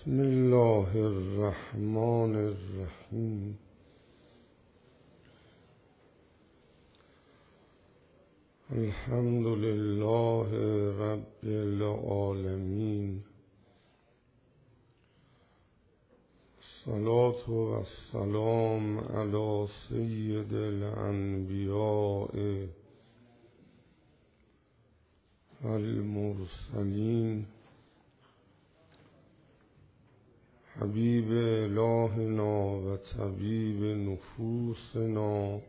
بسم الله الرحمن الرحیم. الحمد لله رب العالمین. الصلاة والسلام علی سید الانبیاء والمرسلین حبیب الهنا و طبیب نفوسنا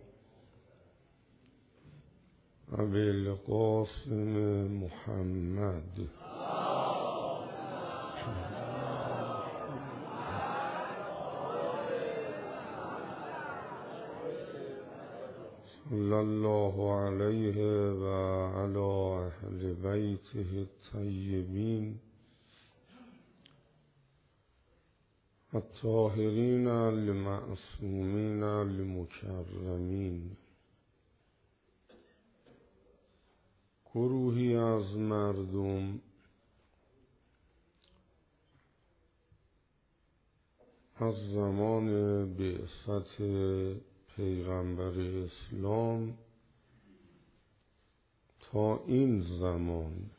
ابی القاسم محمد صلی الله علیه و علی اهل بیته الطیبین الطاهرین المعصومین المکرمین. گروهی از مردم از زمان بعثت پیغمبر اسلام تا این زمان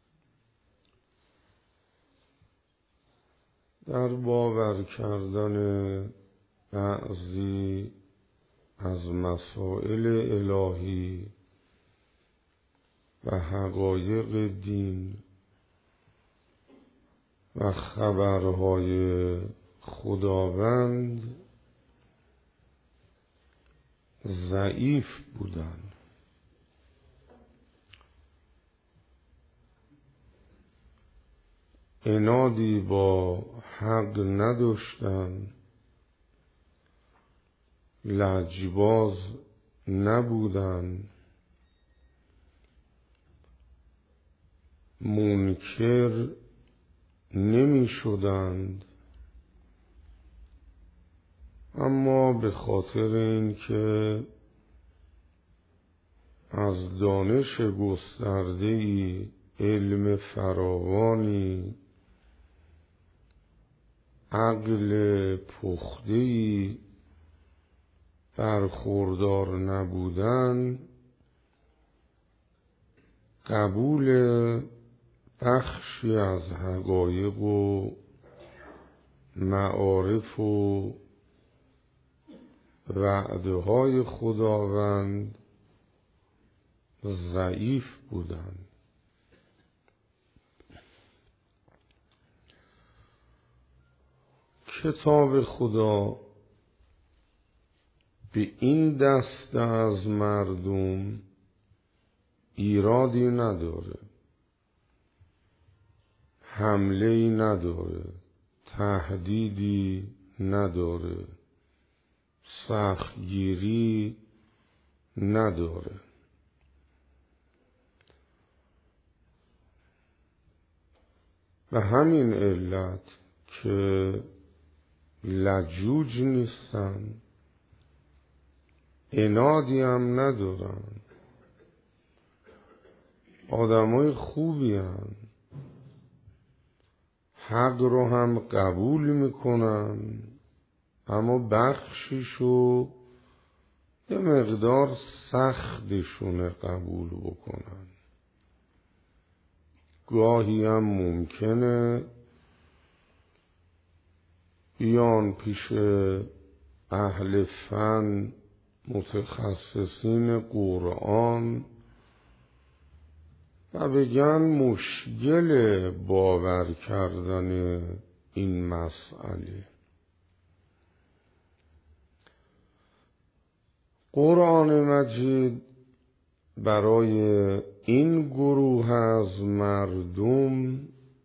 در باور کردن بعضی از مسائل الهی و حقایق دین و خبرهای خداوند ضعیف بودند. عنادی با حق نداشتند، لجباز نبودند، منکر نمی شدند، اما به خاطر اینکه از دانش گسترده‌ای، علم فراوانی، عقل پخته‌ای برخوردار نبودن، قبول بخشی از حقایق و معارف و وعده‌های خداوند ضعیف بودند. کتاب خدا به این دسته از مردم ایرادی نداره، حمله‌ای نداره، تهدیدی نداره، سختگیری نداره. به همین علت که لجوج نیستن، عنادی هم ندارن، آدمای خوبی هن، حق رو هم قبول میکنن، اما بخشیشو یه مقدار سختشونه قبول بکنن. گاهی هم ممکنه بیان پیش اهل فن، متخصصین قرآن و بگن مشکل باور کردن این مسئله. قرآن مجید برای این گروه از مردم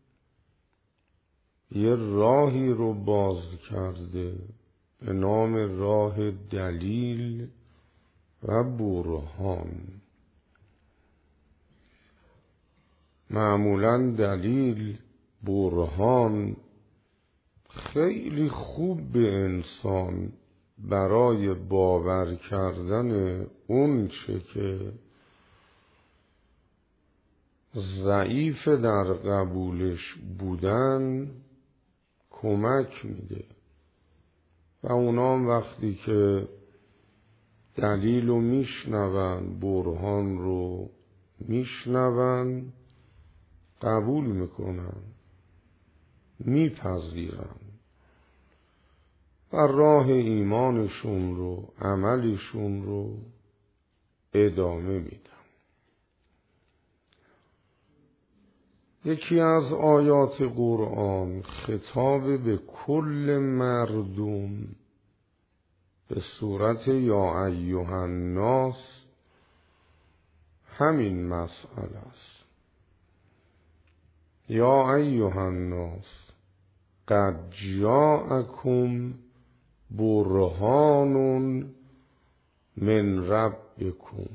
یه راهی رو باز کرده به نام راه دلیل و برهان. معمولاً دلیل، برهان خیلی خوب به انسان برای باور کردن اون چه که ضعیف در قبولش بودن کمک میده و اونام وقتی که دلیل رو میشنون، برهان رو میشنون، قبول میکنن، میپذیرن و راه ایمانشون رو، عملشون رو ادامه میدن. یکی از آیات قرآن خطاب به کل مردم به صورت یا ایها الناس همین مسئله است. یا ایها الناس قد جاءکم برهان من ربکم.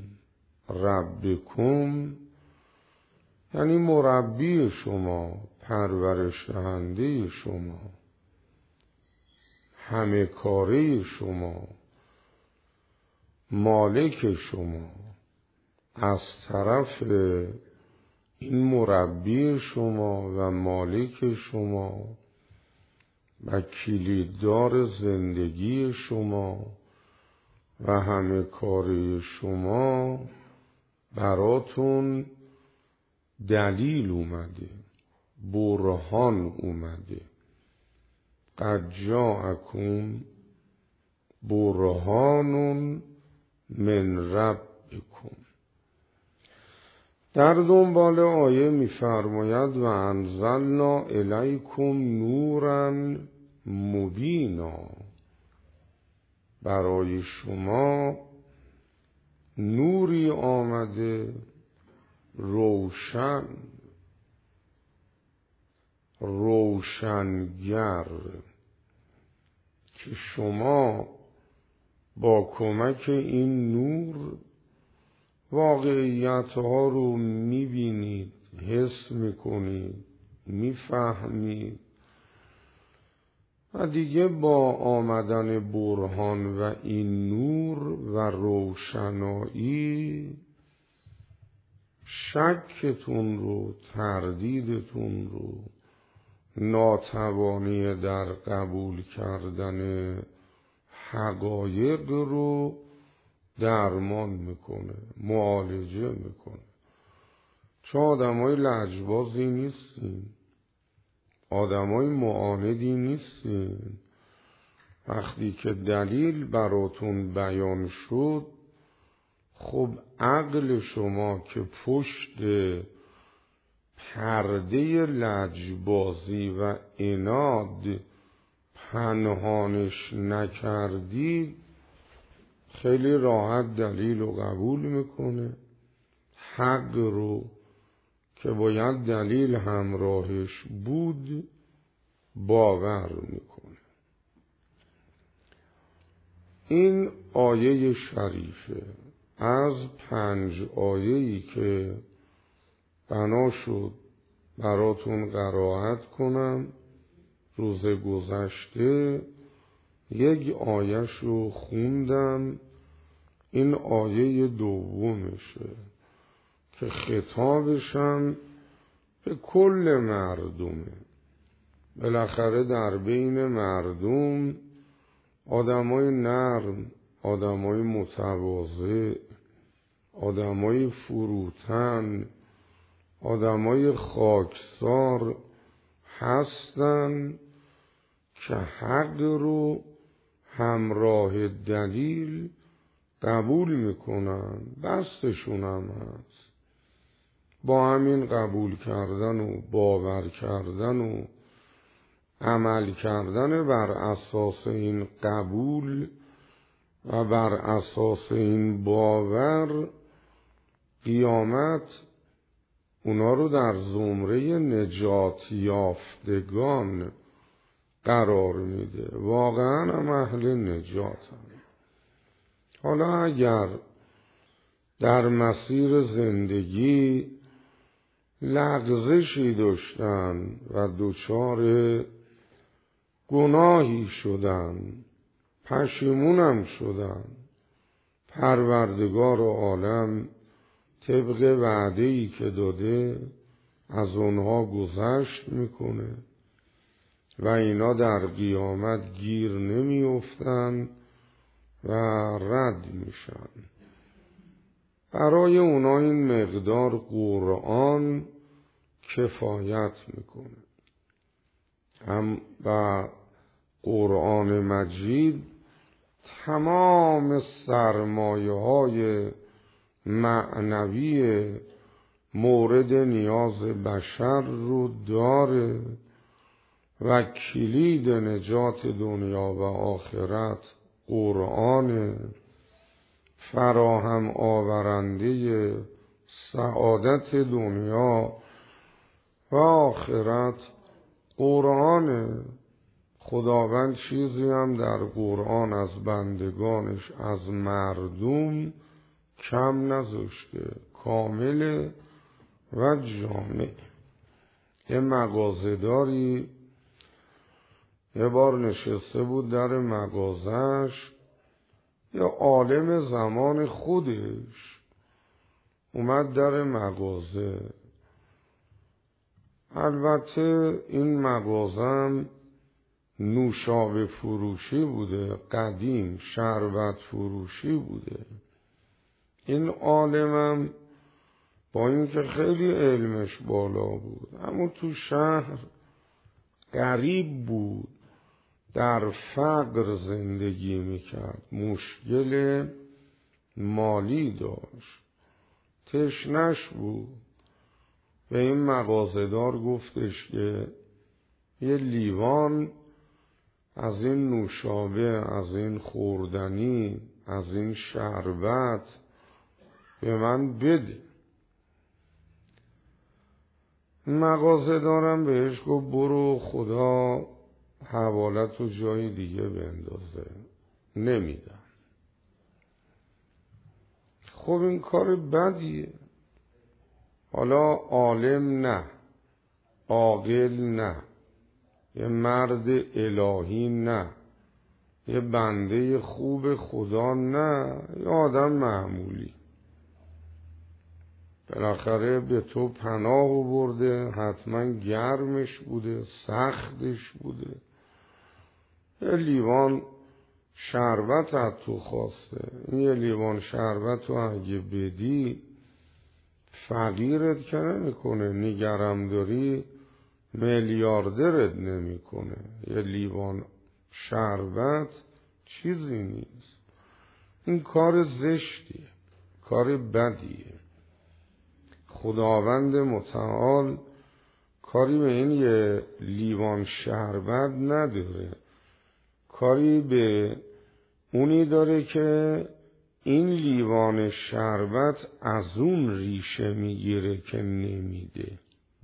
ربکم یعنی مربی شما، پرورش دهنده شما، همه کاره شما، مالک شما، از طرف این مربی شما و مالک شما و کلیددار زندگی شما و همه کاره شما براتون دلیل اومده، برهان اومده. قد جاءکم برهان من ربکم. در دنبال آیه می‌فرماید و انزلنا الیکم نورا مبینا. برای شما نوری آمده روشن، روشنگر، که شما با کمک این نور واقعیت‌ها رو می‌بینید، حس می‌کنید، می‌فهمید و دیگه با آمدن برهان و این نور و روشنایی شکتون رو، تردیدتون رو، ناتوانی در قبول کردن حقایق رو درمان میکنه، معالجه میکنه. چون آدمای لجبازی نیستین، آدمای معاندی نیستین. وقتی که دلیل براتون بیان شد، خب عقل شما که پشت پرده لجبازی و عناد پنهانش نکردید، خیلی راحت دلیل رو قبول میکنه، حق رو که باید دلیل همراهش بود باور میکنه. این آیه شریفه از 5 آیه‌ای که بنا شد براتون قرائت کنم روز گذشته، یک آیه‌ش رو خوندم. این آیه دومشه که خطابشم به کل مردمه. بالاخره در بین مردم آدمای نرم، آدمای متواضع، آدمای فروتن، آدمای خاکسار هستن که حق رو همراه دلیل قبول میکنن، دستشون هم هست. با همین قبول کردن و باور کردن و عمل کردن بر اساس این قبول و بر اساس این باور، قیامت اونا رو در زمره نجات یافتگان قرار میده. واقعا هم اهل نجات هم. حالا اگر در مسیر زندگی لغزشی داشتن و دچار گناهی شدن، پشیمونم شدن، پروردگار عالم طبق وعده‌ای که داده از اونها گذشت میکنه و اینا در قیامت گیر نمی افتن و رد میشن. برای اونا این مقدار قرآن کفایت میکنه. هم و قرآن مجید تمام سرمایه های معنوی مورد نیاز بشر رو داره و کلید نجات دنیا و آخرت قرآن، فراهم آورنده سعادت دنیا و آخرت قرآن. خداوند چیزی هم در قرآن از بندگانش، از مردم کم نذاشته، کامل و جامع. یه مغازه‌داری یه بار نشسته بود در مغازه‌اش، یه عالم زمان خودش اومد در مغازه. البته این مغازم نوشابه فروشی بوده، قدیم شربت فروشی بوده. این عالمم با اینکه خیلی علمش بالا بود اما تو شهر غریب بود، در فقر زندگی میکرد، مشکل مالی داشت، تشنش بود. به این مغازه‌دار گفتش که یه لیوان از این نوشابه، از این خوردنی، از این شربت به من بده. مغازه‌دارم بهش گفت برو خدا حوالت رو جای دیگه بندازه، نمیدم. خب این کار بدیه. حالا عالم نه، عاقل نه، یه مرد الهی نه، یه بنده خوب خدا نه، یه آدم معمولی. بالاخره به تو پناه آورده، حتما گرمش بوده، سختش بوده، یه لیوان شربت از تو خواسته. این یه لیوان شربت رو اگه بدی فقیرت که نمیکنه، نگرم داری میلیاردرت نمیکنه. یه لیوان شربت چیزی نیست. این کار زشتیه، کار بدیه. خداوند متعال کاری به این یه لیوان شربت نداره، کاری به اونی داره که این لیوان شربت از اون ریشه میگیره که نمیده.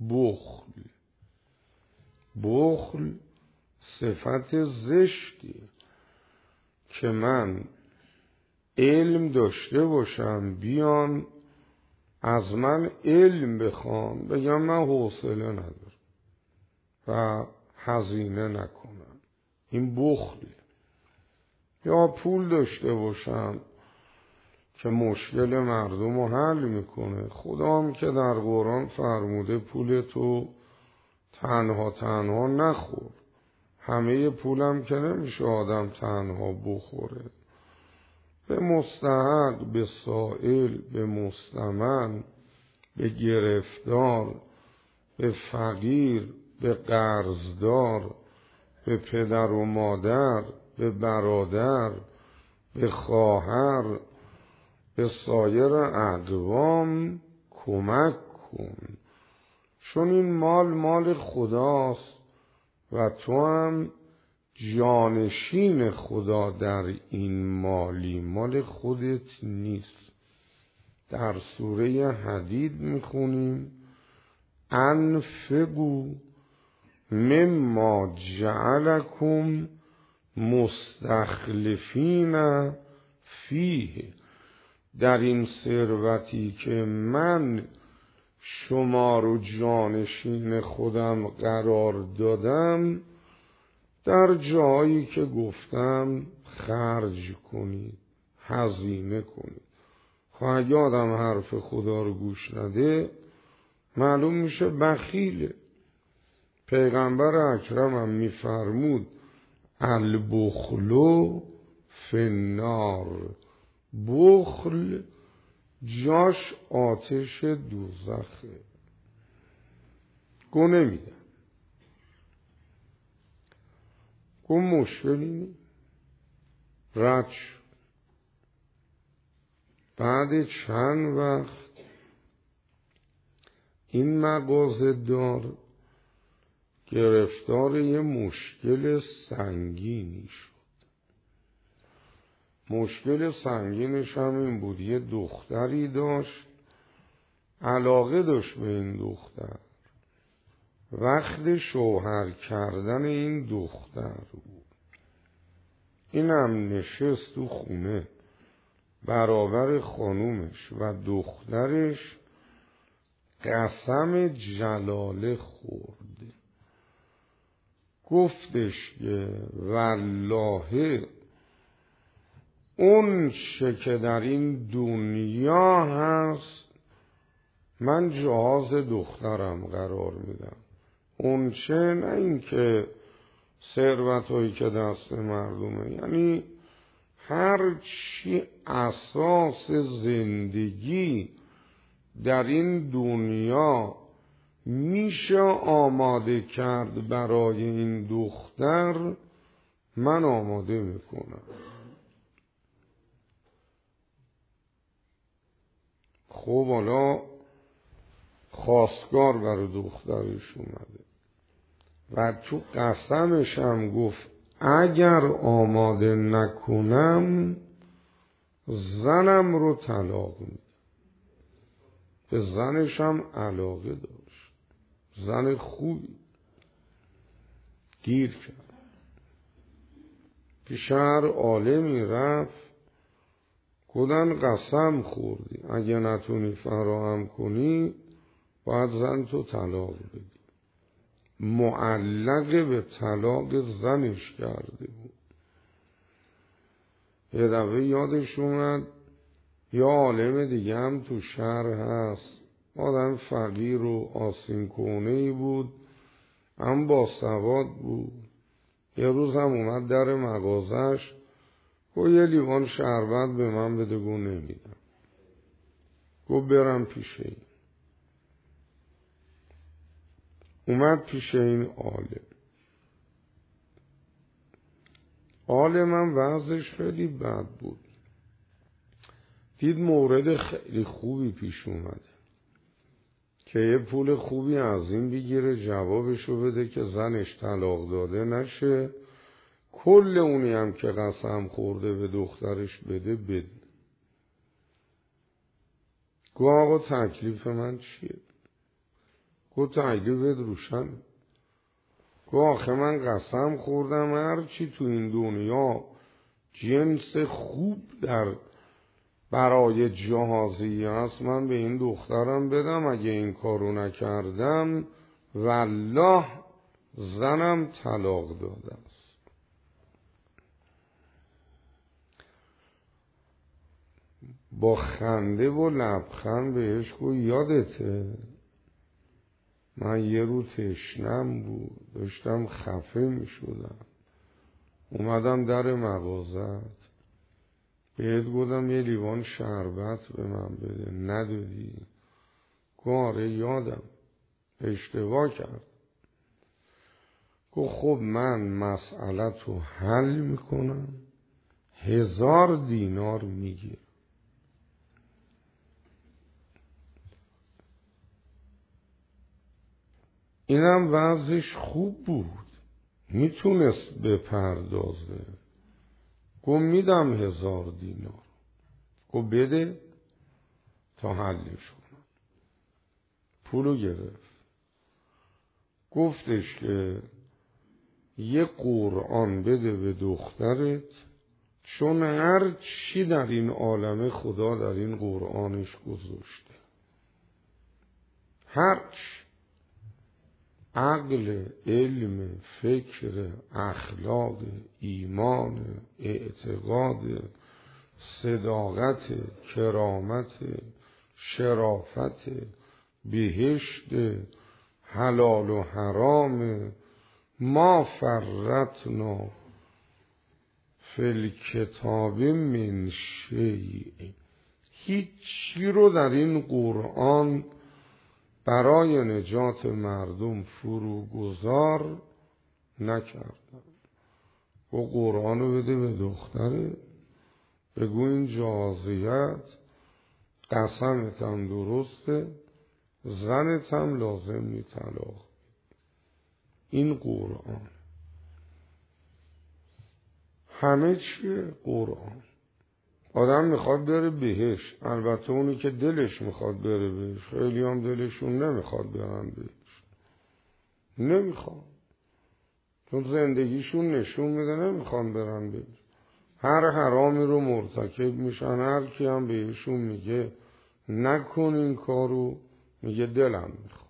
بخل صفت زشتی که من علم داشته باشم، بیان از من علم بخوان، بگم من حوصله ندارم و هزینه نکنم. این بخله. یا پول داشته باشم که مشکل مردم رو حل میکنه. خدا هم که در قرآن فرموده پول تو تنها نخور. همه پولم که نمیشه آدم تنها بخوره. به مستحق، به سائل، به مستمن، به گرفتار، به فقیر، به قرضدار، به پدر و مادر، به برادر، به خواهر، به سایر اقوام کمک کن، چون این مال خداست و تو هم جانشین خدا در این مالی، مال خودت نیست. در سوره حدید میخونیم انفقوا مما جعلکم مستخلفین فیه. در این ثروتی که من شما رو جانشین خودم قرار دادم، در جایی که گفتم خرج کنید، هزینه کنید. اگه آدم حرف خدا رو گوش نده معلوم میشه بخیله. پیغمبر اکرمم میفرمود البخل فی النار، بخل جاش آتش دوزخه. گو نمیدم. گو مشکلی نی. رد شد. بعد چند وقت این مغازه دار گرفتار یه مشکل سنگینی شد. مشکل سنگینش هم این بود یه دختری داشت، علاقه داشت به این دختر. وقت شوهر کردن این دختر بود. اینم نشست تو خونه برابر خانومش و دخترش قسم جلاله خورد. گفتش که والله اون چه که در این دنیا هست من جهاز دخترم قرار میدم. اون چه نه این که ثروتایی که دست مردمه، یعنی هر چی اساس زندگی در این دنیا میشه آماده کرد برای این دختر، من آماده میکنم. خب حالا خواستگار برای دخترش اومده و تو قسمش هم گفت اگر آماده نکنم زنم رو طلاق میدم. به زنش هم علاقه داشت، زن خوبی. گیر کرد، پیش هر عالمی رفت، کدن قسم خوردی اگه نتونی فراهم کنی باید زن تو طلاق بدی. معلق به طلاق زنش کرده بود. یه دفعه یادش اومد یا عالم دیگه هم تو شهر هست، آدم فقیر و آسین کونه‌ای بود، هم باسواد بود. یه روز هم اومد در مغازش، گو یه لیوان شربت به من بده. گو نمیدم. گو برم پیش این. اومد پیش این عالمم وضعش خیلی بد بود. دید مورد خیلی خوبی پیش اومده که یه پول خوبی از این بگیره جوابشو بده که زنش طلاق داده نشه، کل اونی هم که قسم خورده به دخترش بده. گو آقا تکلیف من چیه؟ گو تکلیفت روشنه. گو آخه من قسم خوردم هر چی تو این دنیا جنس خوب در برای جهازی هست من به این دخترم بدم. اگه این کارو نکردم والله زنم طلاق داده است. با خنده و لبخند بهش گفت یادته من یه رو تشنم بود، داشتم خفه می شدم، اومدم در مغازت بهت گفتم یه لیوان شربت به من بده، ندادی. گاره یادم اشتباه کرد. گفت خب من مسئله تو حل میکنم، 1000 دینار میگیر. اینم وضعش خوب بود، میتونست بپردازه. گفت میدم 1000 دینار. گفت بده تا حلش کنم. پولو گرفت. گفتش که یه قرآن بده به دخترت، چون هر چی در این عالم خدا در این قرآنش گذاشته. هر چی، عقل، علم، فکر، اخلاق، ایمان، اعتقاد، صداقت، کرامت، شرافت، بهشت، حلال و حرام، ما فرطنا فی الکتاب من شیء. هیچی رو در این قرآن برای نجات مردم فروگذار نکردن. و قرآن رو بده به دختره، بگو این جازیت قسمت هم درسته، زنت هم لازم نی طلاق. این قرآن همه چیه قرآن. آدم میخواد بره بهشت، البته اونی که دلش میخواد بره بهشت، خیلی هم دلشون نمیخواد برن بهشت، نمیخواد، چون زندگیشون نشون میده نمیخوان برن بهشت. هر حرامی رو مرتکب میشن، هر کی هم بهشون میگه نکن این کارو، میگه دلم میخواد.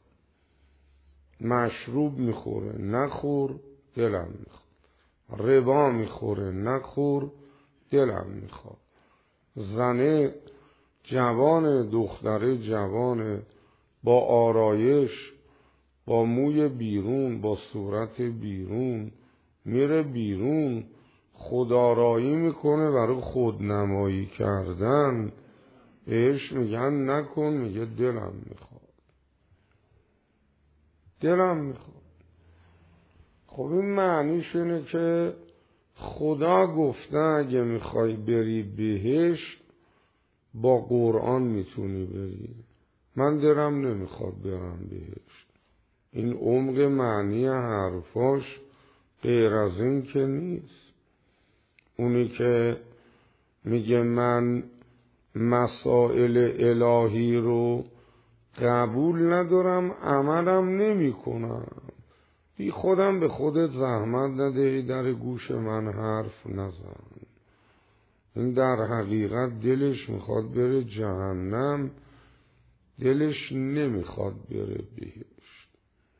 مشروب میخوره نخور، دلم میخواد. ربا میخوره نخور، دلم میخواد. زنه جوان، دختره جوان، با آرایش، با موی بیرون، با صورت بیرون، میره بیرون خودآرایی میکنه برای خودنمایی کردن، بهش میگن نکن، میگه دلم میخواد، دلم میخواد. خب این معنیش اینه که خدا گفته اگه میخوای بری بهشت با قرآن میتونی بری. من دلم نمیخواد برم بهشت. این عمق معنی حرفاش غیر از این که نیست. اونی که میگه من مسائل الهی رو قبول ندارم، عملم نمی کنم، بی خودم به خودت زحمت نده، در گوش من حرف نزن. این در حقیقت دلش میخواد بره جهنم، دلش نمیخواد بره بهشت.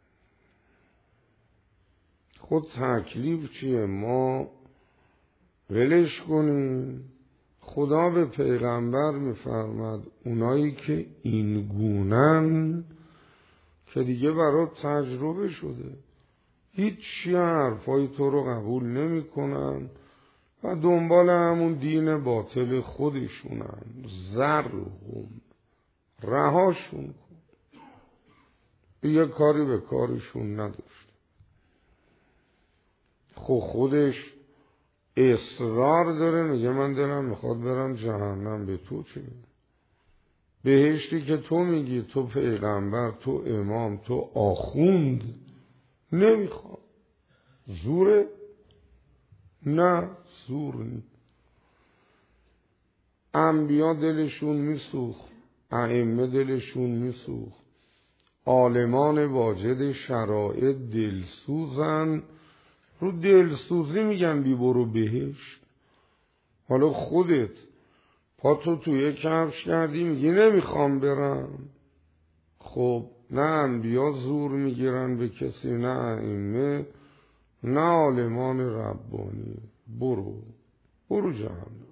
خود تکلیف چیه؟ ما ولش کنیم؟ خدا به پیغمبر میفرماد اونایی که این گونن که دیگه برات تجربه شده، هیچی حرفای تو رو قبول نمی کنن و دنبال همون دین باطل خودشونن. ذرهم، رهاشون کن، دیگه کاری به کارشون نداشت. خودش اصرار داره، میگه من دلم میخواد برم جهنم، به تو چه؟ بهشتی که تو میگی، تو پیغمبر، تو امام، تو آخوند نمیخواد. زوره؟ نه زور نیست. انبیا دلشون میسوخت، ائمه دلشون میسوخت، عالمان واجد شرائع دلسوزن، رو دلسوزی میگن بی برو بهشت. حالا خودت پاتو توی کفش کردی میگی نمیخوام برم. خب نه انبیا زور میگیرن به کسی، نه ائمه، نه عالمان ربانی. برو جهنم،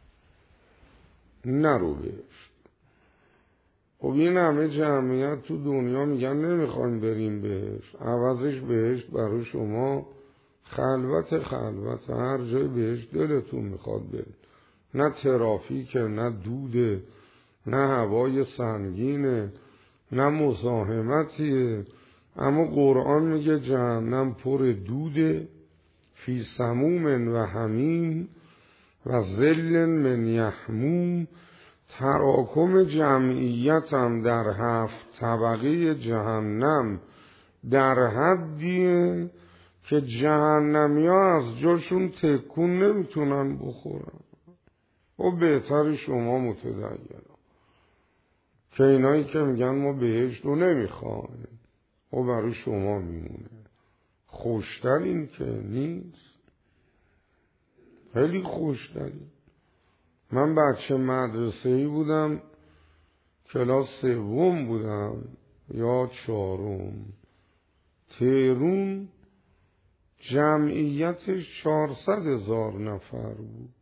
نرو بهشت. خب این همه جمعیت تو دنیا میگن نمیخوایم بریم بهشت، عوضش بهشت برای شما خلوت، هر جای بهشت دلتون میخواد برید. نه ترافیکه، نه دوده، نه هوای سنگینه، نه مزاحمتیه. اما قرآن میگه جهنم پر دوده، فی سموم و حمیم و ظل من یحموم. تراکم جمعیت هم در 7 طبقه جهنم در حدیه که جهنمی ها از جاشون تکون نمیتونن بخورن. و بهتر شما متدین که اینایی که میگن ما بهشت رو نمیخوایم و برای شما میمونه. خوشتر این که نیست، خیلی خوشتر. من بچه مدرسه‌ای بودم، کلاس 3 بودم یا 4، تهرون جمعیتش 400,000 نفر بود.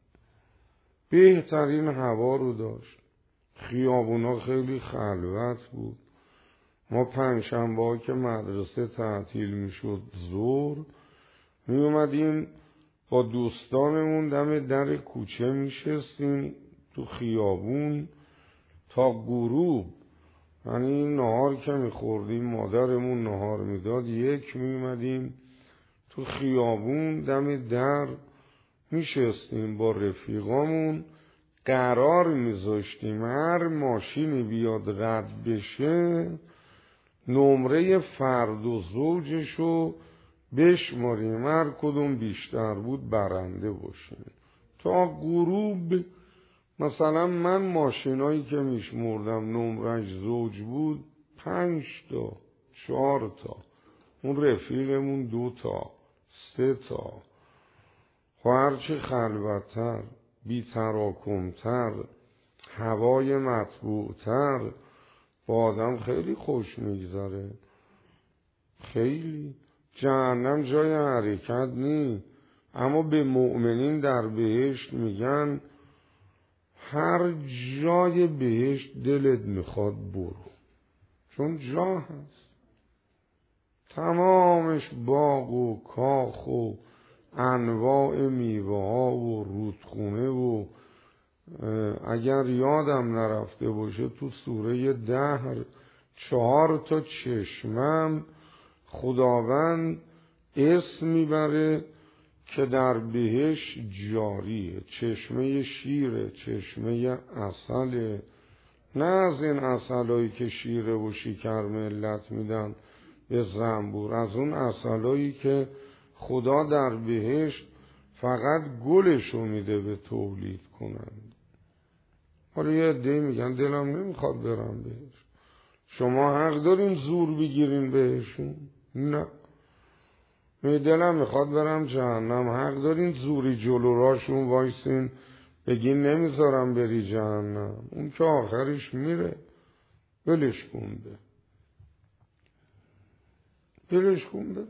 بهترین هوا رو داشت، خیابونا خیلی خلوت بود، ما پنجشنبه‌ها که مدرسه تعطیل میشد ظهر می اومدیم با دوستانمون دم در کوچه میشستیم تو خیابون تا غروب. یعنی نهار که میخوردیم مادرمون نهار میداد، یک میومدیم تو خیابون دم در میشستیم با رفیقامون، قرار میذاشتیم هر ماشینی بیاد رد بشه نمره فرد و زوجشو بشماریم، هر کدوم بیشتر بود برنده باشه. تا غروب مثلا من ماشینایی که میشمردم نمرش زوج بود 5 تا 4 تا، اون رفیقمون 2 تا 3 تا. هرچی خلوتتر بی‌تراکم‌تر هوای مطبوعتر با آدم خیلی خوش میگذره. خیلی جهنم جای حرکت نی، اما به مؤمنین در بهشت میگن هر جای بهشت دلت میخواد برو، چون جا هست، تمامش باغ و کاخ و انواع میوه ها و رودخونه و اگر یادم نرفته باشه تو سوره دهر 4 تا چشمم خداوند اسم میبره که در بهش جاریه. چشمه شیره، چشمه عسله، نه از این عسلایی که شیره و شکر ملت میدن به زنبور، از اون عسلایی که خدا در بهشت فقط گلشو میده به تولید کنند. حالا یه عده میگن دلم نمیخواد برم بهش. شما حق دارین زور بگیرین بهشون؟ نه. دلم میخواد برم جهنم، حق دارین زوری جلو راشون وایسین بگین نمیذارم بری جهنم. اون که آخرش میره، بلش کنده بلش کنده.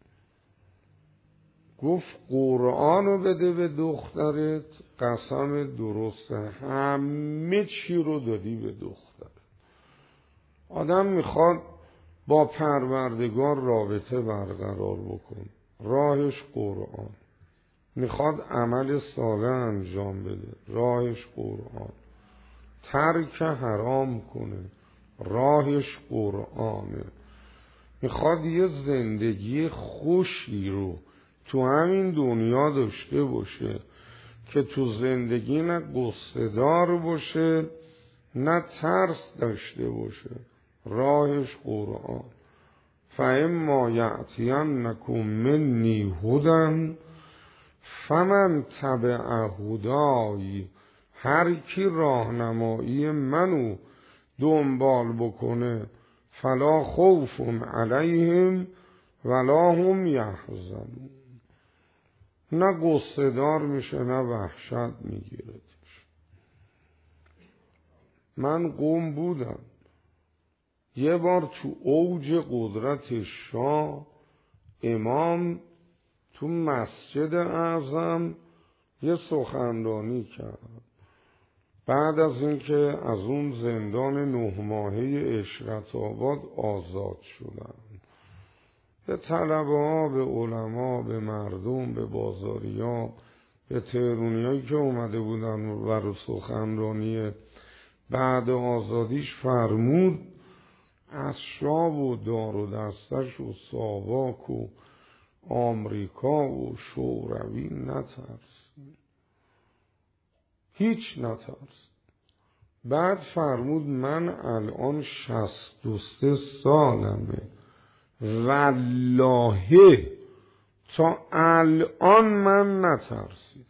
گفت قرآنو بده به دخترت، قسم درسته همه چی رو دادی به دخترت. آدم میخواد با پروردگار رابطه برقرار بکن، راهش قرآن. میخواد عمل صالح انجام بده، راهش قرآن. ترک حرام کنه، راهش قرآنه. میخواد یه زندگی خوشی رو تو همین دنیا داشته باشه که تو زندگی نه غصه دار باشه نه ترس داشته باشه، راهش قرآن. فاما یأتینکم منی هدی فمن تبع هدای، هر کی راهنمایی منو دنبال بکنه فلا خوف علیهم ولا هم یحزنون، نه غصه دار میشه نه وحشت میگیرتش. من قم بودم یه بار تو اوج قدرت شاه، امام تو مسجد اعظم یه سخنرانی کرد بعد از اینکه از اون زندان 9 ماهه عشرت آباد آزاد شدن. به طلبه ها، به علما، به مردم، به بازاریا، به تهرونیایی که اومده بودن برای سخنرانی بعد آزادیش فرمود از شاه و دار و دستش و ساواک و آمریکا و شوروی نترس، هیچ نترس. بعد فرمود من الان 63 سالمه، والله تا الان من نترسیدم.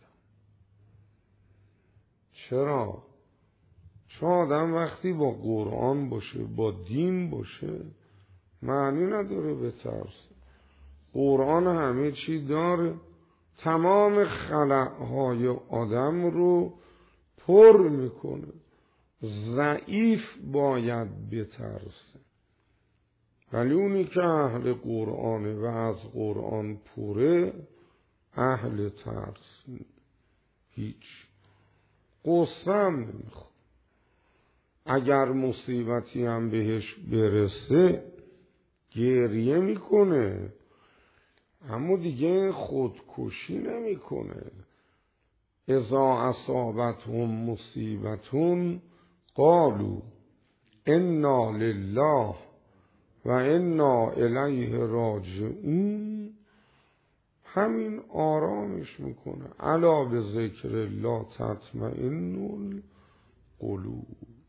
چرا؟ چون آدم وقتی با قرآن باشه، با دین باشه، معنی نداره به ترس. قرآن همه چی داره، تمام خلقهای آدم رو پر میکنه. ضعیف باید بترسه، ولی اونی که اهل قرآنه و از قرآن پره اهل ترس هیچ قصه هم نمیخواد. اگر مصیبتی هم بهش برسه گریه میکنه، اما دیگه خودکشی نمیکنه. اذا اصابتهم مصیبتون قالوا انا لله و انا الیه راجعون. همین آرامش میکنه. الا به ذکر الله تطمئن القلوب.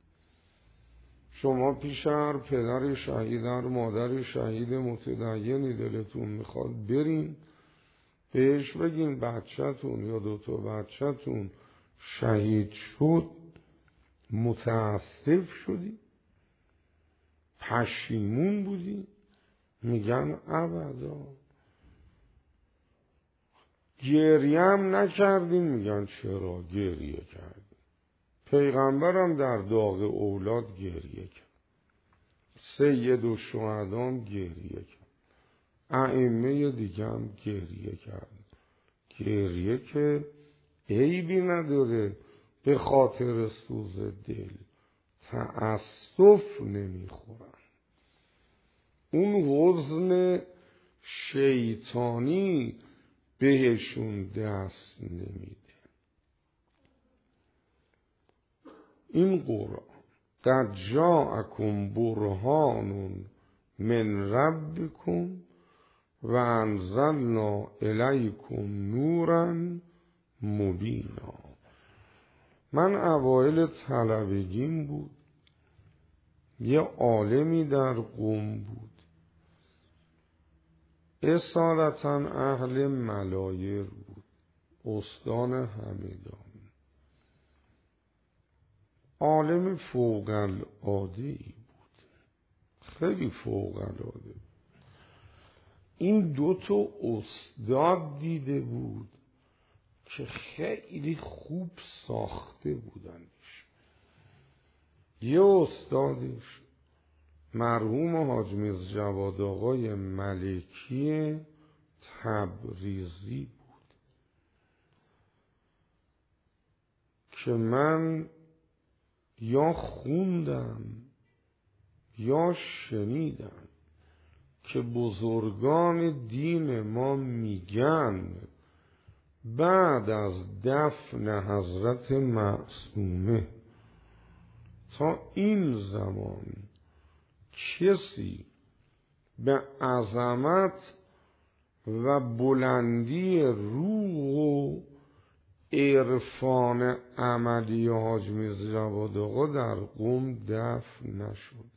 شما پیش هر پدر شهید، هر مادر شهید متدینی دلتون میخواد برین بهش بگین بچه‌تون یا 2 بچه‌تون شهید شد، متاسف شدی، پشیمون بودی؟ میگن ابدا. گریه هم نکردین؟ میگن چرا گریه کردین. پیغمبرم در داغ اولاد گریه کرد، سید الشهدام گریه کرد، ائمه دیگه هم گریه کرد. گریه که عیبی نداره، به خاطر سوز دل تأسف نمیخورن. اون حزن شیطانی بهشون دست نمیده. این قرآن قد جاءکم برهان من ربکم و انزلنا الیکم نورا مبینا. من اوایل طلبگیم بود، یه عالمی در قم بود، اصالتا اهل ملایر بود، استان همدان، عالم فوق العاده‌ای بود، خیلی فوق العاده. این 2 استاد دیده بود که خیلی خوب ساخته بودنش. یه استادش مرحوم حاج میرزا جواد آقای ملکی تبریزی بود که من یا خوندم یا شنیدم که بزرگان دین ما میگن بعد از دفن حضرت معصومه تا این زمان کسی به عظمت و بلندی روح و عرفان عملی حاج میرزا جواد آقا در قم دفن نشده.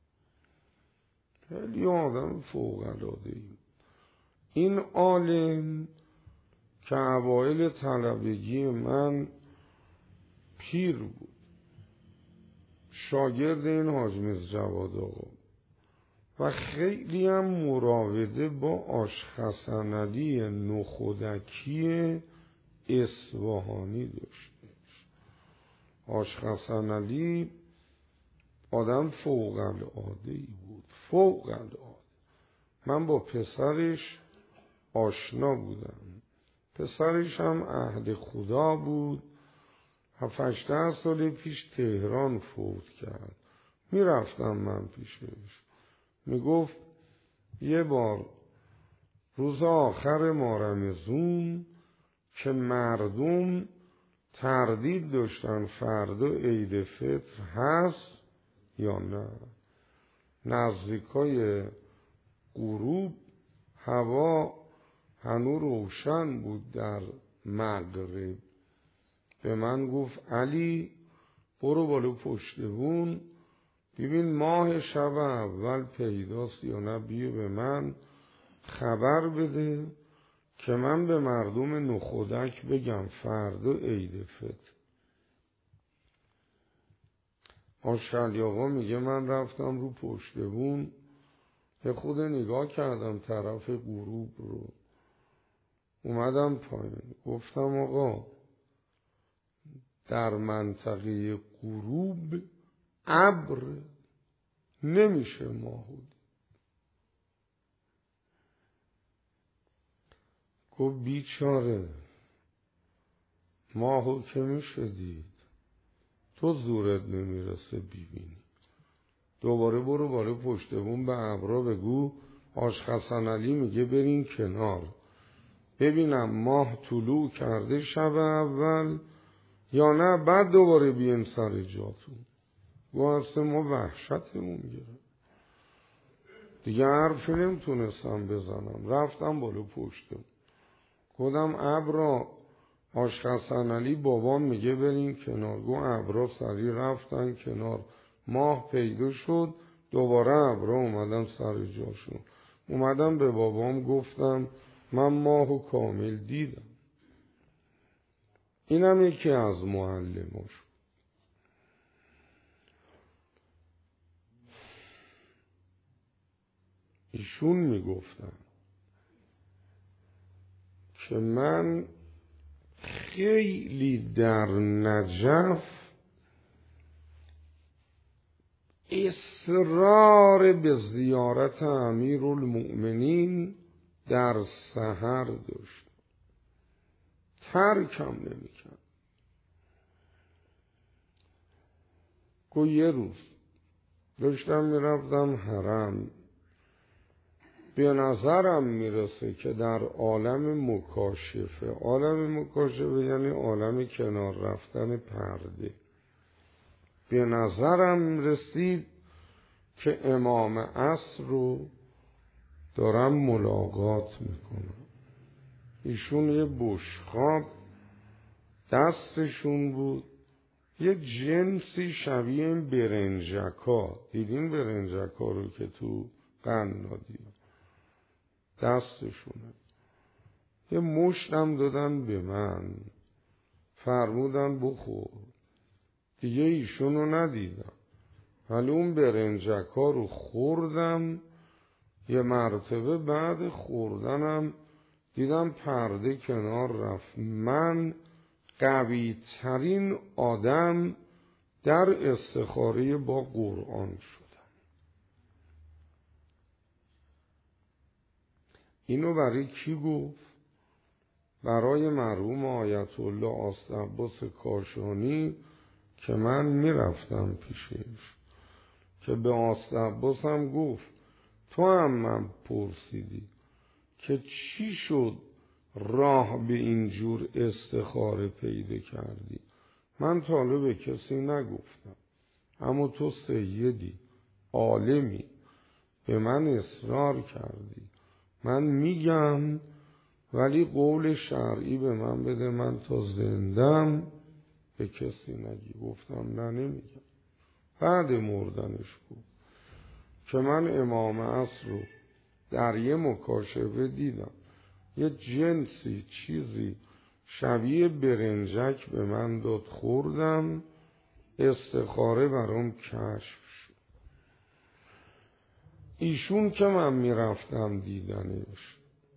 خیلی آدم فوق العاده‌ای. این عالم که اوایل طلبگی من پیر بود، شاگرد این حاج میرزا جواد آقا و خیلی هم مراوده با آشخص علی نخودکی اصفهانی داشتش. آشخص علی آدم فوق العاده‌ای بود، فوق العاده. من با پسرش آشنا بودم، پسرش هم اهل خدا بود. 7-8 سال پیش تهران فوت کرد. میرفتم من پیشش، میگفت یه بار روز آخر ماه رمضان که مردم تردید داشتن فردا عید فطر هست یا نه، نزدیکای غروب هوا هنوز روشن بود در مغرب، به من گفت علی برو بالا پشت بون ببین ماه شب اول پیداست یا نه، بیا به من خبر بده که من به مردم نخودک بگم فردا عید فطر. آشعلی آقا میگه من رفتم رو پشت بون، یه خود نگاه کردم طرف غروب رو، اومدم پایین، گفتم آقا در منطقه غروب ابر نمیشه ماهود. گفت بیچاره ماهو که میشه دید، تو زورت نمیرسه ببینی. دوباره برو بالا پشت بوم به ابرا بگو حاج حسن علی میگه برین کنار ببینم ماه طلوع کرده شب اول یا نه، بعد دوباره بیاین سر جاتون. واسه ما وحشتمون گرفت دیگه، حرفی نمیتونستم بزنم. رفتم بالا پشتم گفتم ابرا حاج حسن علی بابام میگه برین کنار. گو ابرا سری رفتن کنار، ماه پیدا شد، دوباره ابرا اومدن سر جاشون. اومدم به بابام گفتم من ماهو کامل دیدم. اینم یکی از معلماش. ایشون میگفتن که من خیلی در نجف اصرار به زیارت امیرالمؤمنین در سحر داشت، ترکم نمیکرد. که یه روز داشتم میرفتم حرم، به نظرم میرسه که در عالم مکاشفه یعنی عالم کنار رفتن پرده، به نظرم رسید که امام عصر رو دارم ملاقات میکنم. ایشون یه بشقاب دستشون بود، یه جنسی شبیه این برنجکا، دیدین برنجکا رو که تو قنادی دستشونه، یه مشتم دادن به من، فرمودن بخور. دیگه ایشونو ندیدم، ولی اون برنجکا رو خوردم. یه مرتبه بعد خوردنم دیدم پرده کنار رفت. من قوی ترین آدم در استخاره با قرآن شدم. اینو برای کی گفت؟ برای مرحوم آیت الله آست عباس کاشانی که من میرفتم پیشش، که به آست عباس هم گفت تو هم من پرسیدی که چی شد راه به اینجور استخاره پیدا کردی؟ من تا حالا به کسی نگفتم، اما تو سیدی عالمی به من اصرار کردی، من میگم ولی قول شرعی به من بده، من تا زندم به کسی نگی. گفتم نه نمیگم. بعد مردنش بود که من امام عصر رو در یه مکاشفه دیدم، یه جنسی چیزی شبیه برنجک به من داد، خوردم، استخاره برام کشف شد. ایشون که من میرفتم دیدنش،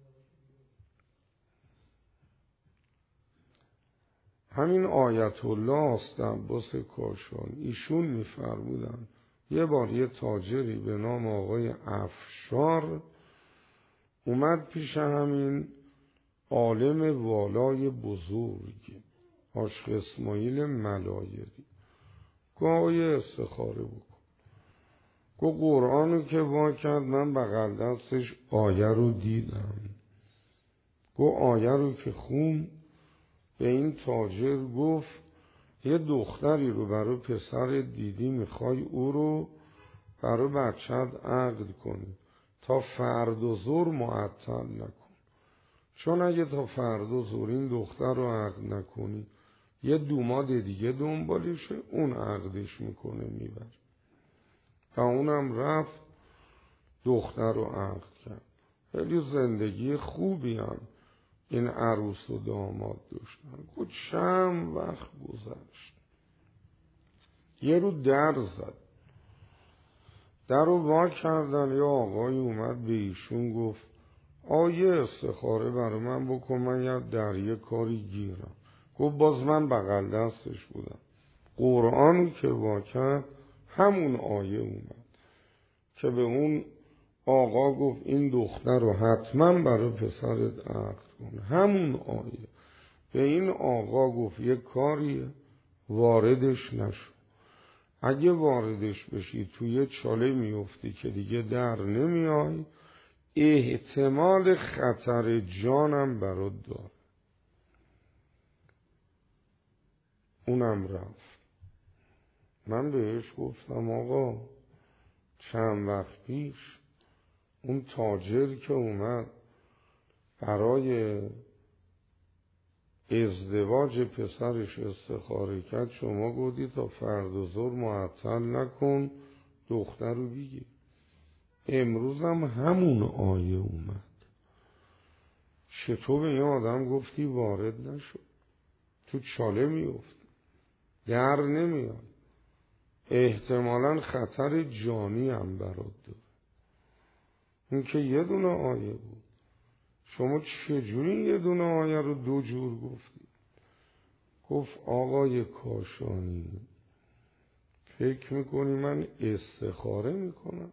همین آیت الله آست عباس کاشانی، ایشون میفرمودن یه بار یه تاجری به نام آقای افشار اومد پیش همین عالم والای بزرگ عاشق اسماعیل ملایری، گفت آقای استخاره بکن. گفت قرآنو که وا کرد، من بغل دستش آیه رو دیدم. گفت آیه رو که خون، به این تاجر گفت یه دختری رو برای پسر دیدی، میخوای او رو برای بچت عقد کنی، تا فرد و زور معطل نکن، چون اگه تا فرد و زور این دختر رو عقد نکنی یه دوماد دیگه دنبالشه، اون عقدش میکنه میبره. و اونم رفت دختر رو عقد کرد. خیلی زندگی خوبی هم این عروس و داماد داشتن. خود چند وقت گذشت، یه رو در زد، در رو وا کردن، یا آقای اومد به ایشون گفت آیه استخاره برای من بکن، من در یه کاری گیرم. گفت باز من بغل دستش بودم، قرآنی که وا کرد همون آیه اومد که به اون آقا گفت این دختر رو حتما برای پسرت عقد کن. همون آیه به این آقا گفت یه کاری واردش نشد. اگه واردش بشی توی چاله میفتی که دیگه در نمیای، احتمال خطر جانم برات دار. اونم رفت. من بهش گفتم آقا چند وقت پیش اون تاجر که اومد برای ازدواج پسرش استخاره کرد، شما گفتی تا فردا ظهر معطل نکن دختر رو بگیر. امروز هم همون آیه اومد. چطور به این آدم گفتی وارد نشد؟ تو چاله میفت، در نمیاد، احتمالاً خطر جانی هم برات داره. این که یه دونه آیه بود. شما چجوری یه دونه آیه رو دو جور گفتی؟ گفت آقای کاشانی فکر میکنی من استخاره میکنم؟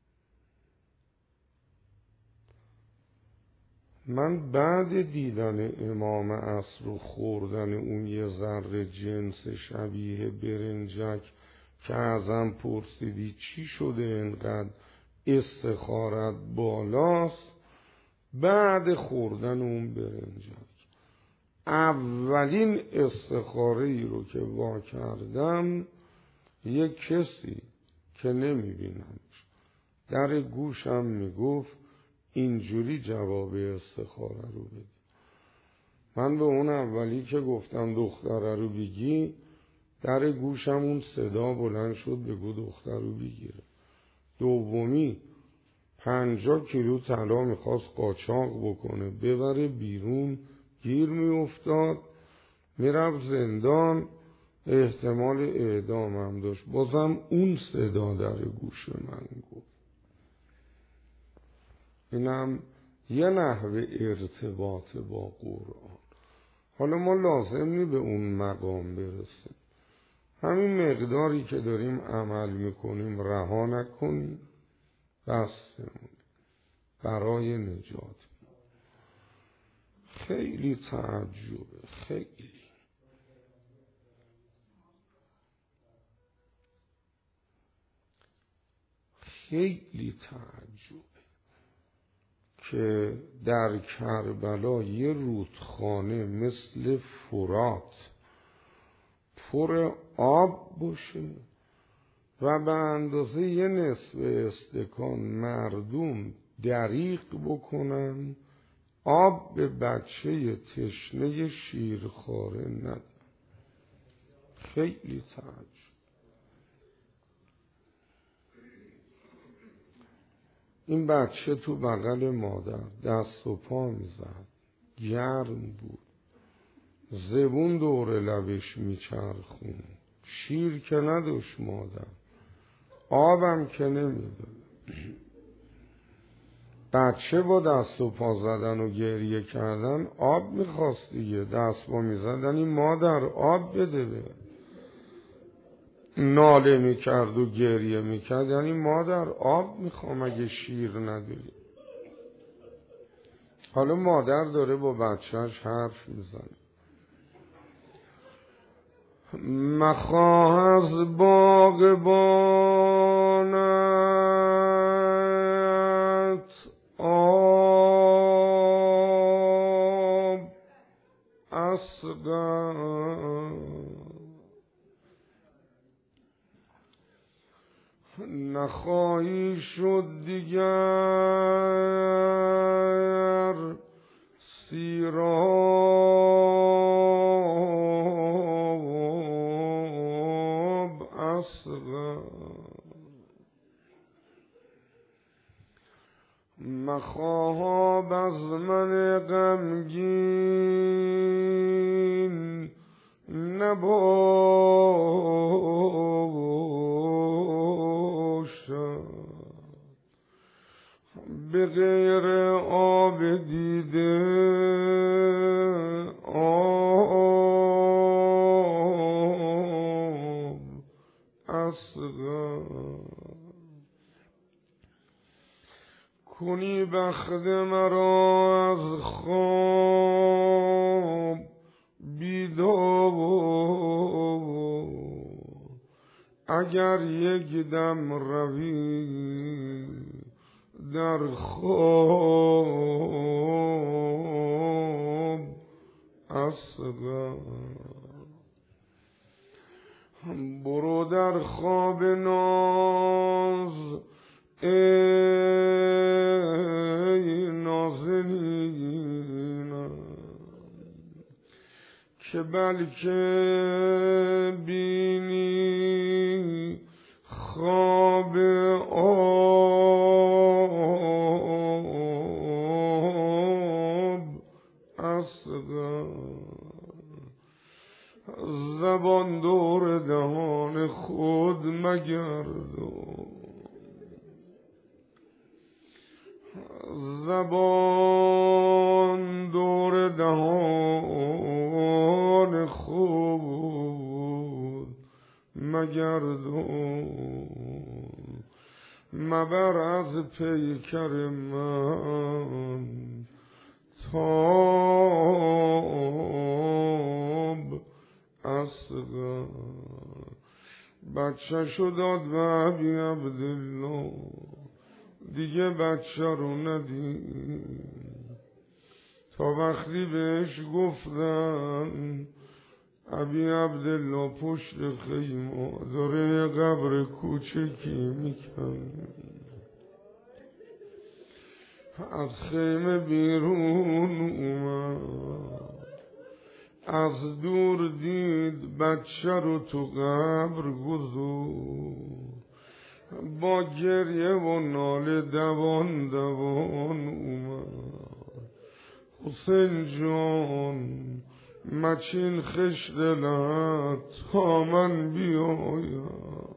من بعد دیدن امام عصر و خوردن اون یه ذره جنس شبیه برنجک که ازم پرسیدی چی شده اینقدر استخارت بالاست، بعد خوردن اون برنجک اولین استخاره ای رو که وا کردم، یک کسی که نمیبینمش در گوشم میگفت اینجوری جواب استخاره رو بدی. من به اون اولی که گفتم دختره رو بگی، در گوشم اون صدا بلند شد بگو دختر رو بگیره. دومی 50 کیلو طلا میخواست قاچاق بکنه ببره بیرون، گیر میافتاد میرفت زندان، احتمال اعدام هم داشت. بازم اون صدا در گوش من گفت. اینم یه نحوه ارتباط با قرآن. حالا ما لازم نی به اون مقام برسیم، همین مقداری که داریم عمل میکنیم رها نکنیم، بسمون برای نجات. خیلی تعجبه، خیلی تعجبه که در کربلا یه رودخانه مثل فرات پر آب باشه و به اندازه یه نصف استکان مردم دریغ بکنن، آب به بچه تشنه شیرخواره ندن. خیلی تعجب. این بچه تو بغل مادر دست و پا میزد، گرم بود، زبون دور لبش میچرخون، شیر که نداشت مادر، آبم که نمیداد. بچه با دست و پا زدن و گریه کردن آب میخواست دیگه، دست پا میزدن این مادر آب بده به، ناله میکرد و گریه میکرد یعنی مادر آب میخوام اگه شیر نداری. حالا مادر داره با بچهش حرف میزنه. مخواه از باغبانت آب اصغر، نخواهی شد دیگر سیراب اصغر. مخواه از من غمگین نباشد، به غیر آب دیده آب اصغر. کنی بخت مرا از خواب بیدار، اگر یک دم روی در خواب اصغر، برو در خواب ناز ای نازنینم، که بلکه بینی خواب آب اصغر. زبان دور دهان خود مگردان، زبان دور دهان خود مگردان، مبر از پیکر من تاب اصغر. بچه شو داد به ابی عبدالله، دیگه بچه رو ندید، تا وقتی بهش گفتن ابی عبدالله پشت خیمه داره قبر کوچکی میکن، از خیمه بیرون اومد، از دور دید بچه رو تو قبر گذاشت، با گریه و ناله دوان دوان اومد. حسین جان مچین خش دلت تا من بیایم،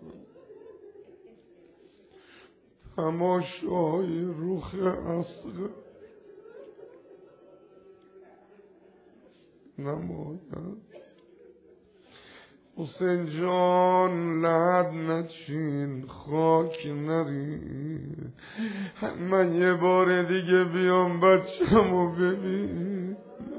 تماشای رخ اصغر نمایم. حسین جان لحد نچین خاک نرید، من یه بار دیگه بیام بچه‌مو ببین.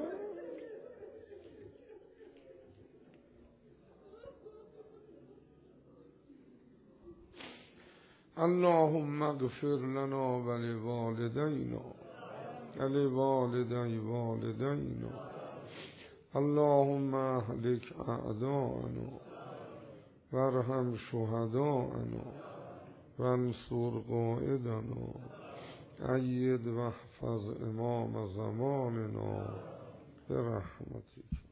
اللهم اغفر لنا ولوالدینا ولوالدی والدینا، اللهم اهلك اعداءنا وارحم شهداءنا وانصر قائدنا، أيد واحفظ امام زماننا برحمتك.